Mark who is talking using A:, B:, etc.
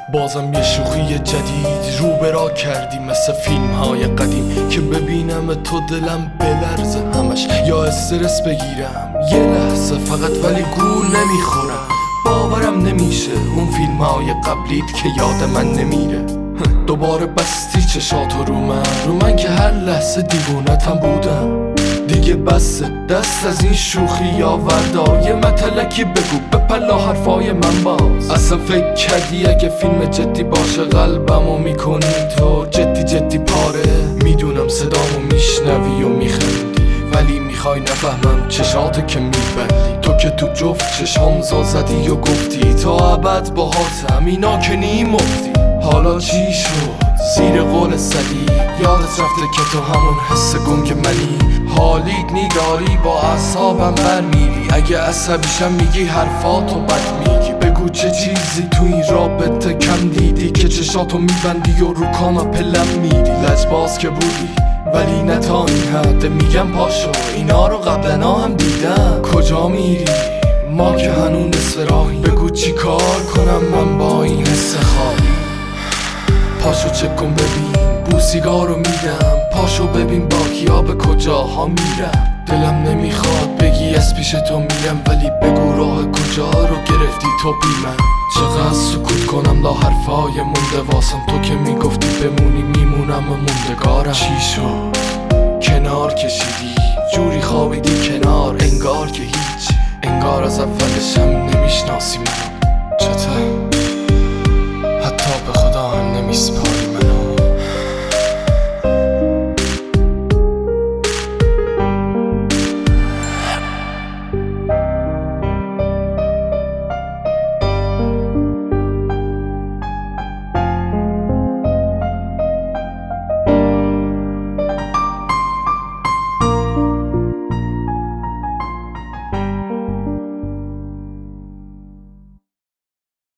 A: بازم یه شوخی جدید رو برا کردی، مثل فیلم های قدیم که ببینم تو دلم بلرزه همش، یا استرس بگیرم یه لحظه فقط ولی گول نمیخورم. باورم نمیشه اون فیلم های قبلیت که یاد من نمیره. دوباره بستی چشاتو رو من که هر لحظه دیوونتم بودم. دیگه بسه دست از این شوخی یا وردار، یه مطلقی بگو بپلا حرفای من باز. اصلا فکر کردی اگه فیلم جدی باشه قلبمو میکنی تو جدی پاره. میدونم صدامو میشنوی و میخندی ولی میخوای نفهمم چشاتو که میبندی. تو که تو جفت چشام زدی و گفتی تا ابد باهاتم، اینا که نیمفتی. حالا چی شد زیر قول سدی؟ یادت رفته که تو همون حس گنگ منی. حالیت نداری با اعصابم برمیری، اگه عصبیشم میگی حرفاتو بد میگی. بگو چه چیزی تو این رابطه کم دیدی که چشاتو میبندی و رو کاناپه میری. لجباز که بودی ولی نه تا این حد، میگم پاشو اینا رو قبلا هم دیدم. کجا میری؟ ما که هنوز نصف راهی. بگو چی کار کنم من با این حس خالی؟ پاشو چک کن ببین بوسیگارو میدم، پاشو ببین با کیا به کجاها میرم. دلم نمیخواد بگی از پیش تو میرم، ولی بگو راه کجا رو گرفتی تو بی من. چقدر سکوت کنم لا حرفای مونده واسم، تو که میگفتی بمونی میمونم و موندگارم. چی شد کنار کشیدی جوری خوابیدی کنار، انگار که هیچ، انگار از اولش هم نمیشناسی منو. چطور حتی به خدا هم نمیسپاری.